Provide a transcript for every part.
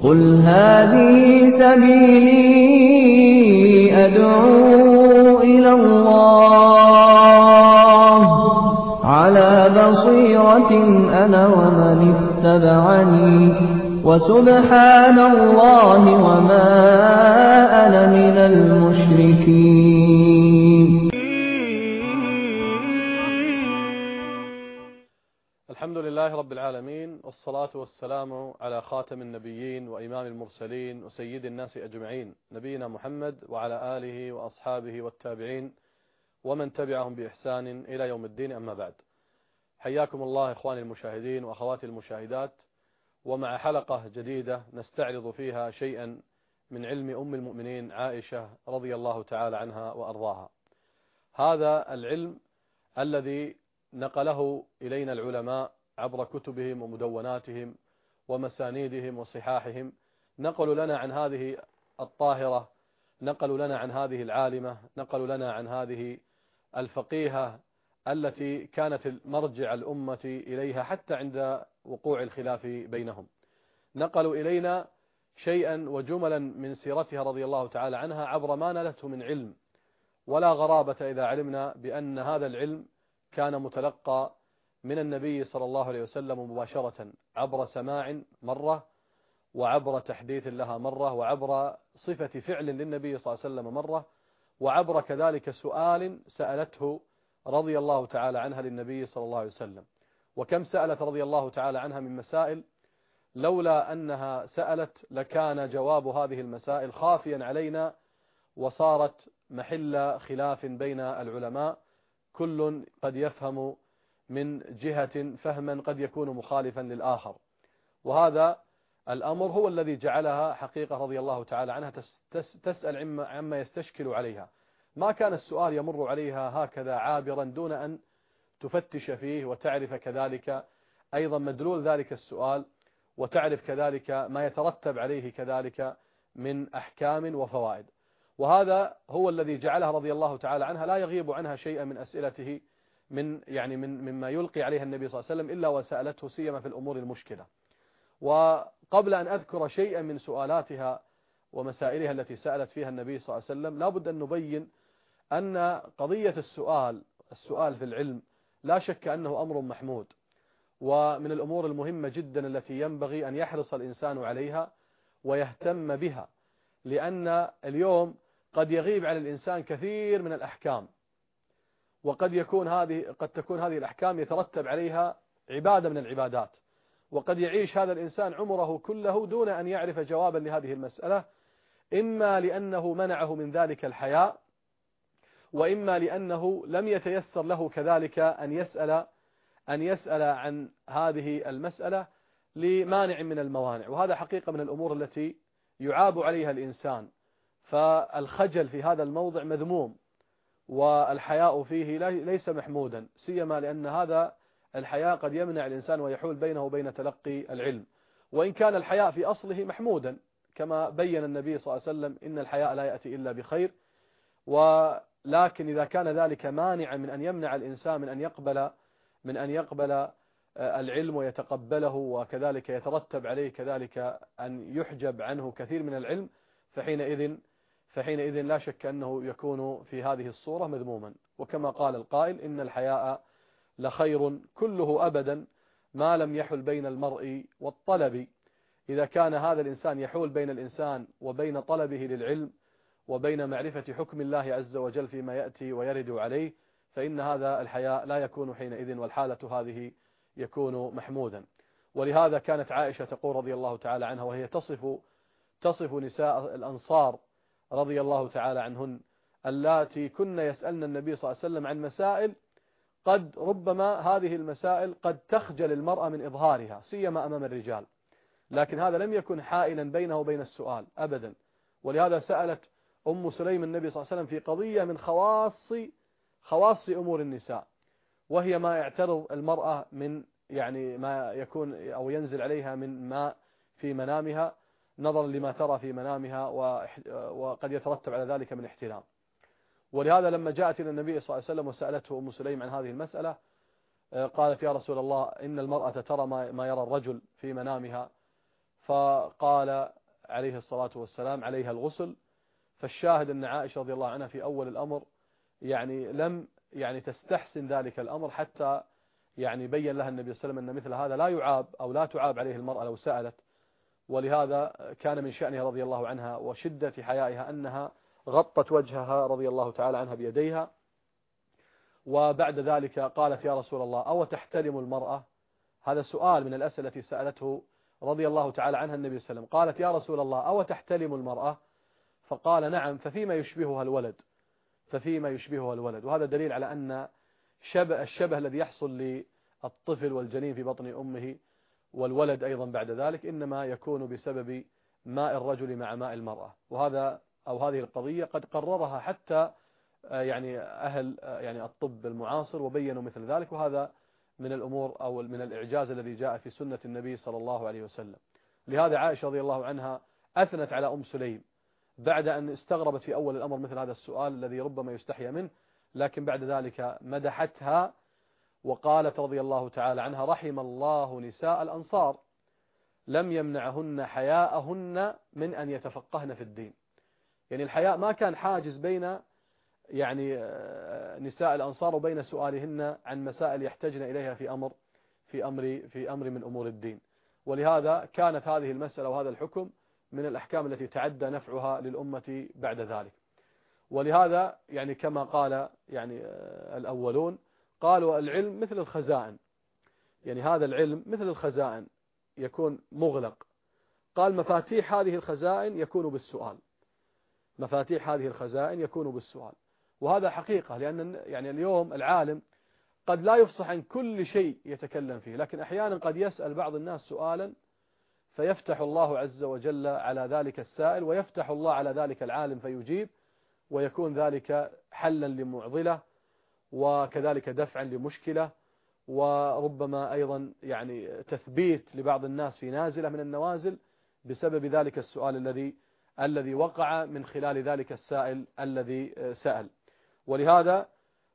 قل هذه سبيلي أدعو إلى الله على بصيرة أنا ومن اتبعني وسبحان الله وما أنا من المشركين. الحمد لله رب العالمين، والصلاة والسلام على خاتم النبيين وإمام المرسلين وسيد الناس أجمعين، نبينا محمد وعلى آله وأصحابه والتابعين ومن تبعهم بإحسان إلى يوم الدين. أما بعد، حياكم الله إخواني المشاهدين وأخواتي المشاهدات، ومع حلقة جديدة نستعرض فيها شيئا من علم أم المؤمنين عائشة رضي الله تعالى عنها وأرضاها. هذا العلم الذي نقله إلينا العلماء عبر كتبهم ومدوناتهم ومسانيدهم وصحاحهم، نقلوا لنا عن هذه الطاهرة، نقلوا لنا عن هذه العالمة، نقلوا لنا عن هذه الفقيهة التي كانت مرجع الأمة إليها حتى عند وقوع الخلاف بينهم. نقلوا إلينا شيئا وجملا من سيرتها رضي الله تعالى عنها عبر ما نالته من علم، ولا غرابة إذا علمنا بأن هذا العلم كان متلقى من النبي صلى الله عليه وسلم مباشرة عبر سماع مرة، وعبر تحديث لها مرة، وعبر صفة فعل للنبي صلى الله عليه وسلم مرة، وعبر كذلك سؤال سألته رضي الله تعالى عنها للنبي صلى الله عليه وسلم. وكم سألت رضي الله تعالى عنها من مسائل لولا أنها سألت لكان جواب هذه المسائل خافيا علينا، وصارت محل خلاف بين العلماء، كل قد يفهم من جهة فهما قد يكون مخالفا للآخر. وهذا الأمر هو الذي جعلها حقيقة رضي الله تعالى عنها تسأل عما يستشكل عليها. ما كان السؤال يمر عليها هكذا عابرا دون أن تفتش فيه وتعرف كذلك أيضا مدلول ذلك السؤال، وتعرف كذلك ما يترتب عليه كذلك من أحكام وفوائد. وهذا هو الذي جعلها رضي الله تعالى عنها لا يغيب عنها شيئا من أسئلته مما يلقي عليها النبي صلى الله عليه وسلم إلا وسألته، سيما في الأمور المشكلة. وقبل أن أذكر شيئا من سؤالاتها ومسائلها التي سألت فيها النبي صلى الله عليه وسلم، لا بد أن نبين أن قضية السؤال في العلم لا شك أنه أمر محمود، ومن الأمور المهمة جدا التي ينبغي أن يحرص الإنسان عليها ويهتم بها، لأن اليوم قد يغيب على الإنسان كثير من الأحكام، وقد تكون هذه الأحكام يترتب عليها عبادة من العبادات، وقد يعيش هذا الإنسان عمره كله دون أن يعرف جوابا لهذه المسألة، إما لأنه منعه من ذلك الحياء، وإما لأنه لم يتيسر له كذلك أن يسأل عن هذه المسألة لمانع من الموانع. وهذا حقيقة من الأمور التي يعاب عليها الإنسان، فالخجل في هذا الموضع مذموم، والحياء فيه ليس محمودا، سيما لأن هذا الحياء قد يمنع الإنسان ويحول بينه وبين تلقي العلم. وإن كان الحياء في أصله محمودا كما بين النبي صلى الله عليه وسلم إن الحياء لا يأتي إلا بخير، ولكن إذا كان ذلك مانعا من أن يمنع الإنسان من أن يقبل العلم ويتقبله، وكذلك يترتب عليه كذلك أن يحجب عنه كثير من العلم، فحينئذ لا شك أنه يكون في هذه الصورة مذموما. وكما قال القائل إن الحياء لخير كله أبدا ما لم يحل بين المرء والطلب. إذا كان هذا الإنسان يحول بين الإنسان وبين طلبه للعلم وبين معرفة حكم الله عز وجل فيما يأتي ويرد عليه، فإن هذا الحياء لا يكون حينئذ، والحالة هذه يكون محمودا. ولهذا كانت عائشة تقول رضي الله تعالى عنها، وهي تصف نساء الأنصار رضي الله تعالى عنهن اللاتي كن يسألن النبي صلى الله عليه وسلم عن مسائل قد ربما هذه المسائل قد تخجل المرأة من إظهارها سيما أمام الرجال، لكن هذا لم يكن حائلا بينه وبين السؤال أبدا. ولهذا سألت أم سليم النبي صلى الله عليه وسلم في قضية من خواص أمور النساء، وهي ما يعترض المرأة من ما يكون أو ينزل عليها من ماء في منامها نظرا لما ترى في منامها، وقد يترتب على ذلك من احتلام. ولهذا لما جاءت إلى النبي صلى الله عليه وسلم وسألته أم سليم عن هذه المسألة، قالت يا رسول الله إن المرأة ترى ما يرى الرجل في منامها، فقال عليه الصلاة والسلام عليها الغسل. فالشاهد أن عائشة رضي الله عنها في أول الأمر يعني لم تستحسن ذلك الأمر، حتى يعني بين لها النبي صلى الله عليه وسلم أن مثل هذا لا يعاب أو لا تعاب عليه المرأة لو سألت. ولهذا كان من شأنها رضي الله عنها وشدة حيائها أنها غطت وجهها رضي الله تعالى عنها بيديها. وبعد ذلك قالت: يا رسول الله، أو تحتلم المرأة؟ هذا سؤال من الأسئلة التي سألته رضي الله تعالى عنها النبي صلى الله عليه وسلم. قالت: يا رسول الله، أو تحتلم المرأة؟ فقال: نعم، ففيما يشبهها الولد، ففيما يشبهها الولد. وهذا دليل على أن الشبه الذي يحصل للطفل والجنين في بطن أمه والولد أيضا بعد ذلك إنما يكون بسبب ماء الرجل مع ماء المرأة. وهذا أو هذه القضية قد قررها حتى يعني أهل يعني الطب المعاصر وبينوا مثل ذلك. وهذا من الأمور أو من الإعجاز الذي جاء في سنة النبي صلى الله عليه وسلم. لهذا عائشة رضي الله عنها أثنت على أم سليم بعد أن استغربت في أول الأمر مثل هذا السؤال الذي ربما يستحيا منه، لكن بعد ذلك مدحتها وقالت رضي الله تعالى عنها: رحم الله نساء الأنصار لم يمنعهن حياءهن من أن يتفقهن في الدين. يعني الحياء ما كان حاجز بين يعني نساء الأنصار وبين سؤالهن عن مسائل يحتاجن إليها في أمر من أمور الدين. ولهذا كانت هذه المسألة وهذا الحكم من الأحكام التي تعدى نفعها للأمة بعد ذلك. ولهذا يعني كما قال يعني الأولون قالوا: العلم مثل الخزائن، يعني هذا العلم مثل الخزائن يكون مغلق. قال: مفاتيح هذه الخزائن يكون بالسؤال، مفاتيح هذه الخزائن يكون بالسؤال. وهذا حقيقة، لأن يعني اليوم العالم قد لا يفصح عن كل شيء يتكلم فيه، لكن أحيانا قد يسأل بعض الناس سؤالا فيفتح الله عز وجل على ذلك السائل، ويفتح الله على ذلك العالم فيجيب، ويكون ذلك حلا لمعضلة وكذلك دفعا لمشكلة، وربما أيضا يعني تثبيت لبعض الناس في نازلة من النوازل بسبب ذلك السؤال الذي وقع من خلال ذلك السائل الذي سأل. ولهذا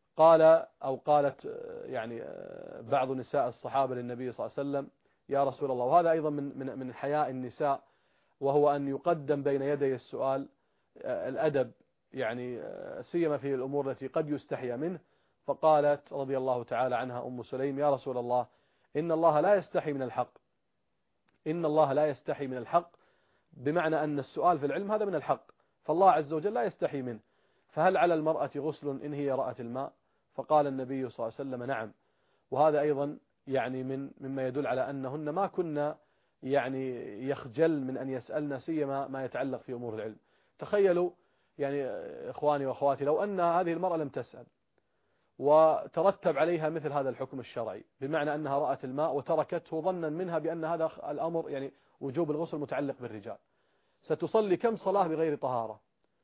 قالت يعني بعض نساء الصحابة للنبي صلى الله عليه وسلم: يا رسول الله. وهذا أيضا من حياء النساء، وهو أن يقدم بين يدي السؤال الأدب، يعني سيما في الأمور التي قد يستحيا منه. فقالت رضي الله تعالى عنها أم سليم: يا رسول الله، إن الله لا يستحي من الحق، إن الله لا يستحي من الحق، بمعنى أن السؤال في العلم هذا من الحق، فالله عز وجل لا يستحي منه، فهل على المرأة غسل إن هي رأت الماء؟ فقال النبي صلى الله عليه وسلم: نعم. وهذا أيضا يعني مما يدل على أنهن ما كنا يعني يخجل من أن يسألنا، سيما ما يتعلق في أمور العلم. تخيلوا يعني إخواني وأخواتي، لو أن هذه المرأة لم تسأل وترتب عليها مثل هذا الحكم الشرعي، بمعنى أنها رأت الماء وتركته ظنا منها بأن هذا الأمر يعني وجوب الغسل متعلق بالرجال، ستصلي كم صلاة بغير طهارة،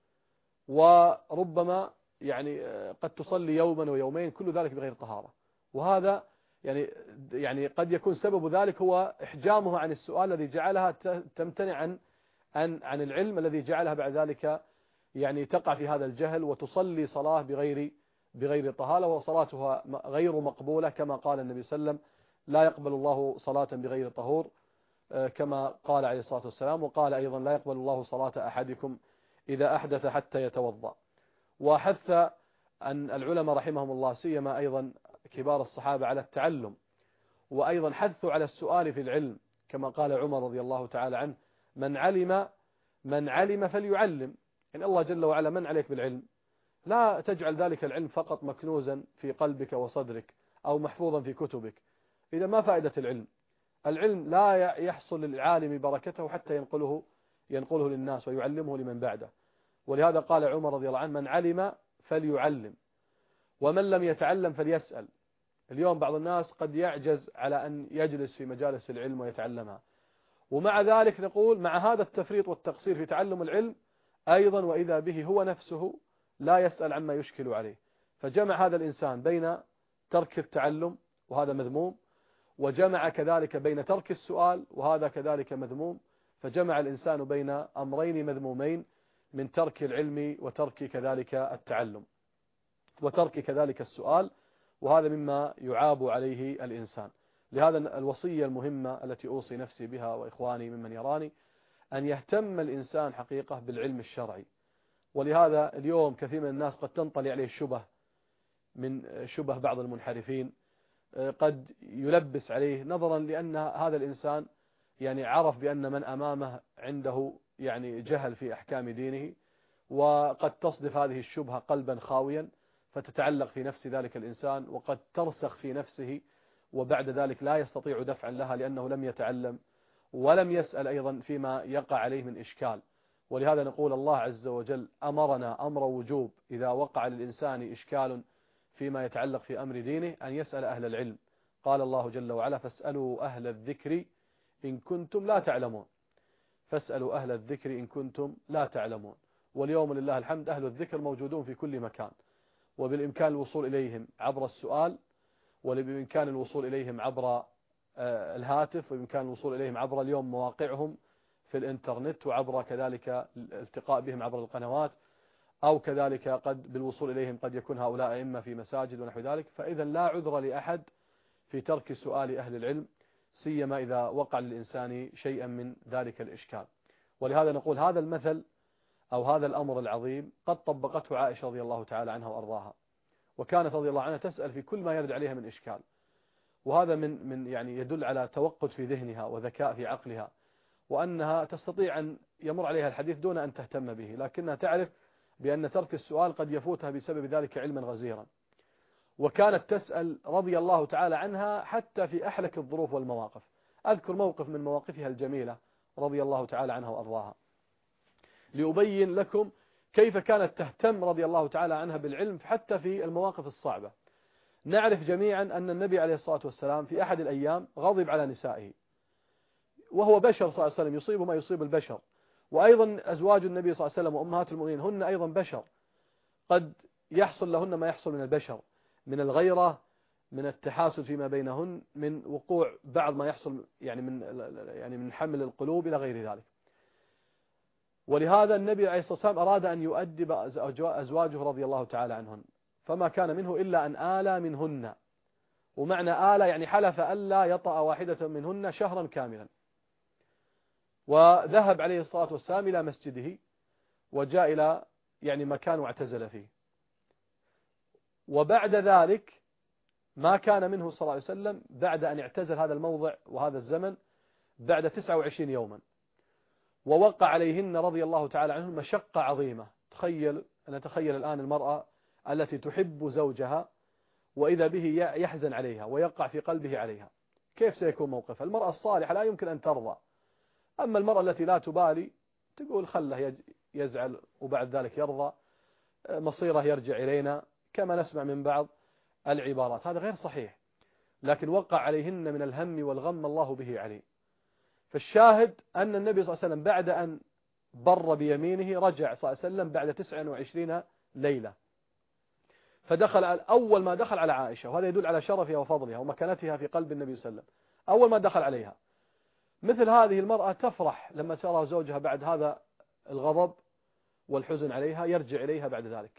وربما يعني قد تصلي يوما ويومين كل ذلك بغير طهارة. وهذا يعني قد يكون سبب ذلك هو إحجامها عن السؤال الذي جعلها تمتنع عن العلم، الذي جعلها بعد ذلك يعني تقع في هذا الجهل وتصلي صلاة بغير طهارة، وصلاتها غير مقبولة، كما قال النبي صلى الله عليه وسلم: لا يقبل الله صلاة بغير طهور، كما قال عليه الصلاة والسلام. وقال أيضا: لا يقبل الله صلاة أحدكم إذا أحدث حتى يتوضأ. وحث أن العلماء رحمهم الله سيما أيضا كبار الصحابة على التعلم، وأيضا حثوا على السؤال في العلم، كما قال عمر رضي الله تعالى عنه: من علم فليعلم. إن الله جل وعلا من عليك بالعلم، لا تجعل ذلك العلم فقط مكنوزا في قلبك وصدرك أو محفوظا في كتبك. إذا ما فائدة العلم؟ العلم لا يحصل للعالم بركته حتى ينقله للناس ويعلمه لمن بعده. ولهذا قال عمر رضي الله عنه: من علم فليعلم، ومن لم يتعلم فليسأل. اليوم بعض الناس قد يعجز على أن يجلس في مجالس العلم ويتعلمها، ومع ذلك نقول مع هذا التفريط والتقصير في تعلم العلم أيضا وإذا به هو نفسه لا يسأل عما يشكل عليه، فجمع هذا الإنسان بين ترك التعلم وهذا مذموم، وجمع كذلك بين ترك السؤال وهذا كذلك مذموم، فجمع الإنسان بين أمرين مذمومين من ترك العلم وترك كذلك التعلم وترك كذلك السؤال، وهذا مما يعاب عليه الإنسان. لهذا الوصية المهمة التي أوصي نفسي بها وإخواني ممن يراني أن يهتم الإنسان حقيقة بالعلم الشرعي. ولهذا اليوم كثير من الناس قد تنطلي عليه الشبه من شبه بعض المنحرفين، قد يلبس عليه نظرا لأن هذا الإنسان يعني عرف بأن من أمامه عنده يعني جهل في أحكام دينه، وقد تصدف هذه الشبهة قلبا خاويا فتتعلق في نفس ذلك الإنسان، وقد ترسخ في نفسه، وبعد ذلك لا يستطيع دفعا لها لأنه لم يتعلم ولم يسأل أيضا فيما يقع عليه من إشكال. ولهذا نقول الله عز وجل أمرنا أمر وجوب إذا وقع للإنسان إشكال فيما يتعلق في أمر دينه أن يسأل أهل العلم. قال الله جل وعلا: فاسألوا أهل الذكر إن كنتم لا تعلمون. فاسألوا أهل الذكر إن كنتم لا تعلمون. واليوم لله الحمد أهل الذكر موجودون في كل مكان، وبالإمكان الوصول إليهم عبر السؤال، وبالإمكان الوصول إليهم عبر الهاتف، وبالإمكان الوصول إليهم عبر اليوم مواقعهم في الإنترنت، وعبر كذلك الالتقاء بهم عبر القنوات، أو كذلك قد بالوصول إليهم قد يكون هؤلاء إما في مساجد ونحو ذلك. فإذا لا عذر لأحد في ترك سؤال أهل العلم، سيما إذا وقع للإنسان شيئا من ذلك الإشكال. ولهذا نقول هذا المثل أو هذا الأمر العظيم قد طبقته عائشة رضي الله تعالى عنها وأرضاها، وكانت رضي الله عنها تسأل في كل ما يرد عليها من إشكال، وهذا من يعني يدل على توقد في ذهنها وذكاء في عقلها، وأنها تستطيع أن يمر عليها الحديث دون أن تهتم به، لكنها تعرف بأن ترك السؤال قد يفوتها بسبب ذلك علما غزيرا. وكانت تسأل رضي الله تعالى عنها حتى في أحلك الظروف والمواقف. أذكر موقف من مواقفها الجميلة رضي الله تعالى عنها وأرضاها لأبين لكم كيف كانت تهتم رضي الله تعالى عنها بالعلم حتى في المواقف الصعبة. نعرف جميعا أن النبي عليه الصلاة والسلام في أحد الأيام غضب على نسائه، وهو بشر صلى الله عليه وسلم يصيب ما يصيب البشر، وأيضا أزواج النبي صلى الله عليه وسلم وأمهات المؤمنين هن أيضا بشر، قد يحصل لهن ما يحصل من البشر من الغيرة، من التحاسد فيما بينهن، من وقوع بعض ما يحصل يعني من حمل القلوب إلى غير ذلك. ولهذا النبي عليه الصلاة والسلام أراد أن يؤدب أزواجه رضي الله تعالى عنهن، فما كان منه إلا أن آلى منهن. ومعنى آلى يعني حلف ألا يطأ واحدة منهن شهرا كاملا. وذهب عليه الصلاة والسلام إلى مسجده، وجاء إلى يعني مكان واعتزل فيه. وبعد ذلك ما كان منه صلى الله عليه وسلم بعد أن اعتزل هذا الموضع وهذا الزمن بعد 29 يوما، ووقع عليهن رضي الله تعالى عنهم مشقة عظيمة. نتخيل الآن المرأة التي تحب زوجها وإذا به يحزن عليها ويقع في قلبه عليها، كيف سيكون موقفها؟ المرأة الصالحة لا يمكن أن ترضى. أما المرأة التي لا تبالي تقول خله يزعل وبعد ذلك يرضى، مصيره يرجع إلينا، كما نسمع من بعض العبارات. هذا غير صحيح، لكن وقع عليهن من الهم والغم الله به عليه. فالشاهد أن النبي صلى الله عليه وسلم بعد أن بر بيمينه رجع صلى الله عليه وسلم بعد 29 ليلة، فدخل أول ما دخل على عائشة، وهذا يدل على شرفها وفضلها ومكانتها في قلب النبي صلى الله عليه وسلم. أول ما دخل عليها مثل هذه المرأة تفرح لما ترى زوجها بعد هذا الغضب والحزن عليها يرجع إليها بعد ذلك.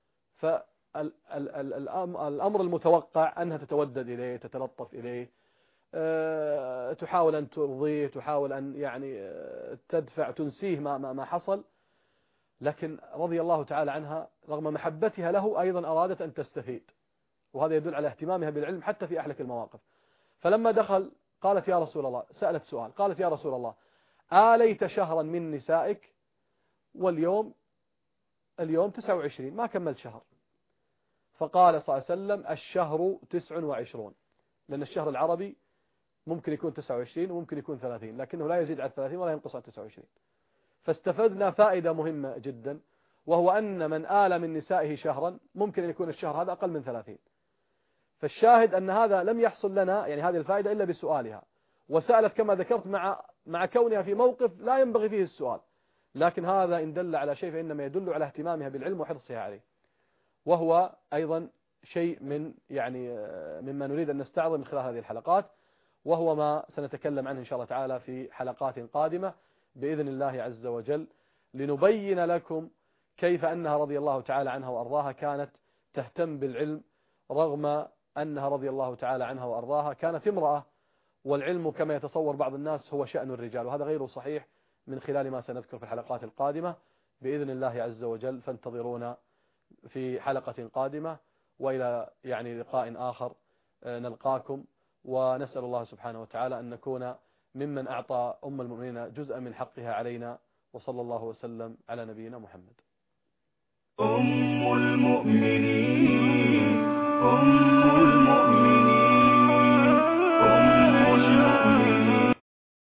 فالأمر المتوقع أنها تتودد إليه، تتلطف إليه، تحاول أن ترضيه، تحاول أن يعني تدفع تنسيه ما حصل. لكن رضي الله تعالى عنها رغم محبتها له أيضا أرادت أن تستفيد، وهذا يدل على اهتمامها بالعلم حتى في أحلك المواقف. فلما دخل قالت يا رسول الله، سألت سؤال، قالت يا رسول الله آليت شهرا من نسائك؟ واليوم 29 ما كملت شهر. فقال صلى الله عليه وسلم الشهر 29، لأن الشهر العربي ممكن يكون 29 وممكن يكون 30، لكنه لا يزيد عن 30 ولا ينقص عن 29. فاستفدنا فائدة مهمة جدا، وهو أن من آل من نسائه شهرا ممكن أن يكون الشهر هذا أقل من 30. فالشاهد أن هذا لم يحصل لنا يعني هذه الفائدة إلا بسؤالها، وسألت كما ذكرت مع كونها في موقف لا ينبغي فيه السؤال، لكن هذا إن دل على شيء فإنما يدل على اهتمامها بالعلم وحرصها عليه، وهو أيضا شيء من يعني مما نريد أن نستعرض من خلال هذه الحلقات، وهو ما سنتكلم عنه إن شاء الله تعالى في حلقات قادمة بإذن الله عز وجل، لنبين لكم كيف أنها رضي الله تعالى عنها وأرضاها كانت تهتم بالعلم، رغم أنها رضي الله تعالى عنها وأرضاها كانت امرأة والعلم كما يتصور بعض الناس هو شأن الرجال، وهذا غير صحيح من خلال ما سنذكر في الحلقات القادمة بإذن الله عز وجل. فانتظرونا في حلقة قادمة، وإلى لقاء آخر نلقاكم، ونسأل الله سبحانه وتعالى أن نكون ممن أعطى أم المؤمنين جزءا من حقها علينا، وصلى الله وسلم على نبينا محمد. أم المؤمنين